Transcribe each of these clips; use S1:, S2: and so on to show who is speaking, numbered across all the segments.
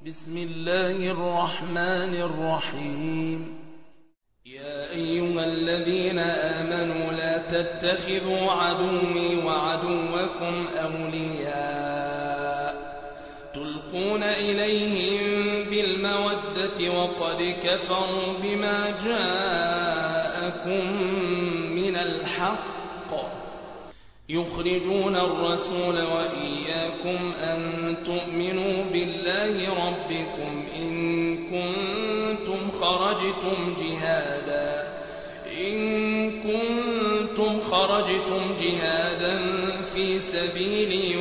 S1: بسم الله الرحمن الرحيم. يا أيها الذين آمنوا لا تتخذوا عدوي وعدوكم أولياء تلقون إليهم بالمودة وقد كفروا بما جاءكم من الحق يخرجون الرسول وإياكم أن تؤمنوا بالله ربكم إن كنتم خرجتم جهادا في سبيلي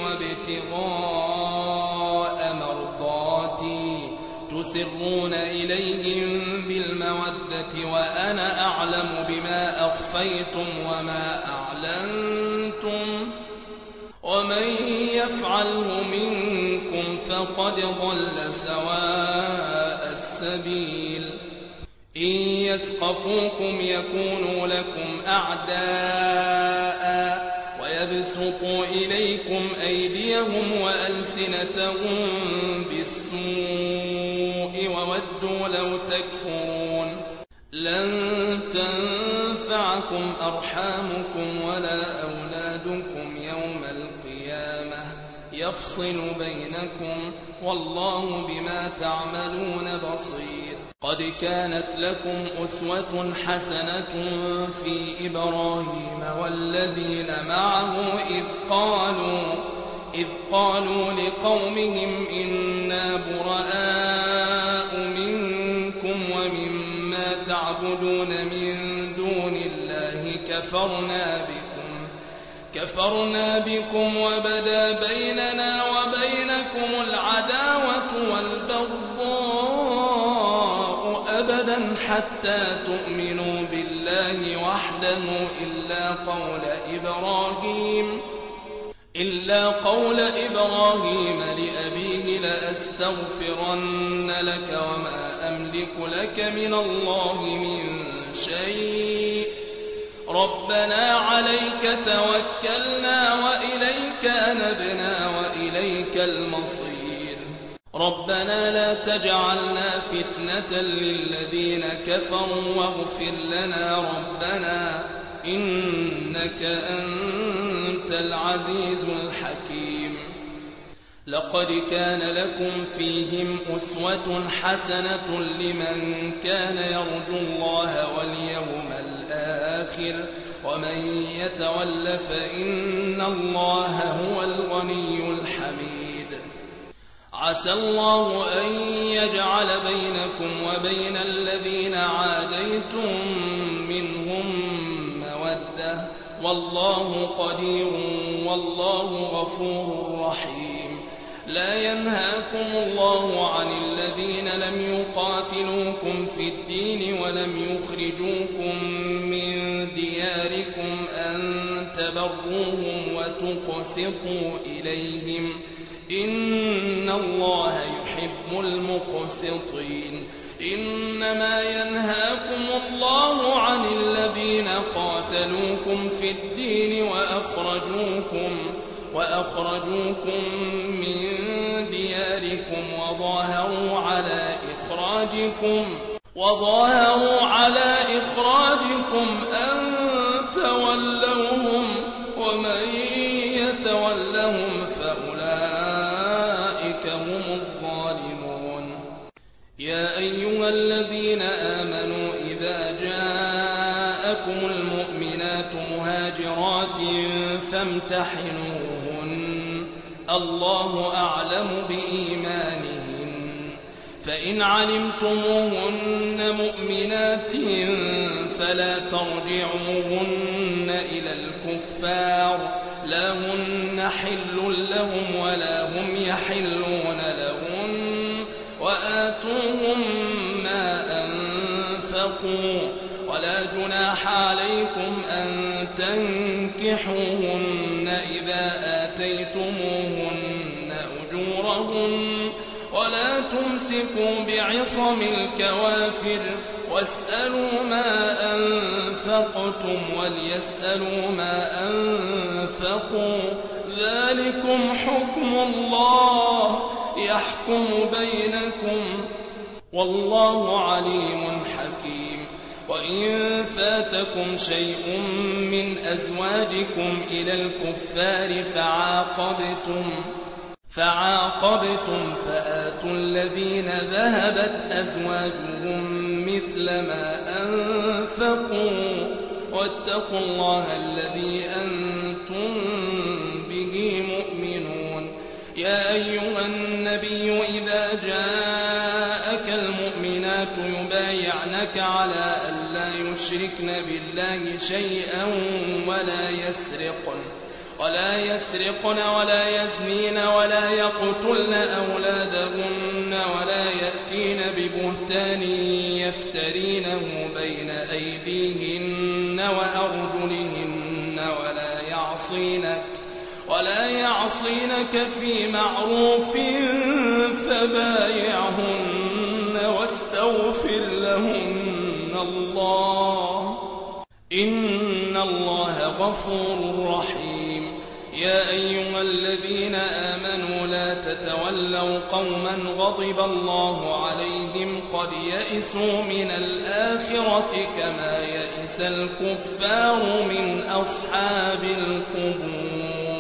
S1: وابتغاء مرضاتي تسرون إليهم بالمودة وأنا أعلم بما أخفيتم وما أعلنتم ومن يفعله منكم فقد ضل سواء السبيل. إن يثقفوكم يكونوا لكم أعداء ويبسطوا إليكم أيديهم وألسنتهم بالسوء وودوا لو تكفرون. لن تنفعكم أرحامكم ولا أولادكم يوم القيامة يفصل بينكم والله بما تعملون بصير. قد كانت لكم أسوة حسنة في إبراهيم والذين معه إذ قالوا لقومهم إنا براء منكم ومما تعبدون من دون الله كفرنا بكم وبدا بيننا وبينكم العداوة والبغضاء أبدا حتى تؤمنوا بالله وحده إلا قول إبراهيم لأبيه لأستغفرن لك وما أملك لك من الله من شيء ربنا عليك توكلنا وإليك أنبنا وإليك المصير. ربنا لا تجعلنا فتنة للذين كفروا واغفر لنا ربنا إنك أنت العزيز الحكيم. لقد كان لكم فيهم أسوة حسنة لمن كان يرجو الله واليوم الآخر ومن يتول فإن الله هو الغني الحميد. عسى الله أن يجعل بينكم وبين الذين عاديتم منهم مودة والله قدير والله غفور رحيم. لا ينهاكم الله عن الذين لم يقاتلوكم في الدين ولم يخرجوكم من دياركم أن تبروهم وتقسطوا إليهم إن الله يحب المقسطين. إنما ينهاكم الله عن الذين قاتلوكم في الدين وأخرجوكم من دياركم وظاهروا على إخراجكم أن تولوهم ومن يتولهم فأولئك هم الظالمون. يا أيها الذين آمنوا إذا جاءكم المؤمنات مهاجرات فامتحنوهن الله أعلم بإيمانهن فإن علمتموهن مؤمنات فلا ترجعوهن إلى الكفار لا هن حل لهم ولا هم يحلون لهن وآتوهم ما أنفقوا ولا جناح عليكم أن تنكحوهن إذا آتيتموهن أجورهن ولا تمسكوا بعصم الكوافر واسألوا ما أنفقتم وليسألوا ما أنفقوا ذلكم حكم الله يحكم بينكم والله عليم حكيم. وإن فاتكم شيء من أزواجكم إلى الكفار فعاقبتم فآتوا الذين ذهبت أزواجهم مثل ما أنفقوا واتقوا الله الذي أنتم به مؤمنون. يا أيها النبي إذا جاءك المؤمنات يبايعنك على ألا يشركن بالله شيئا ولا يسرقن ولا يزنين ولا يقتلن أولادهن ولا يأتين ببهتان يفترينه بين أيديهن وأرجلهن ولا يعصينك في معروف فبايعهن واستغفر لهن الله إن الله غفور رحيم. يا أيها الذين آمنوا لا تتولوا قوما غضب الله عليهم قد يئسوا من الآخرة كما يئس الكفار من أصحاب القبور.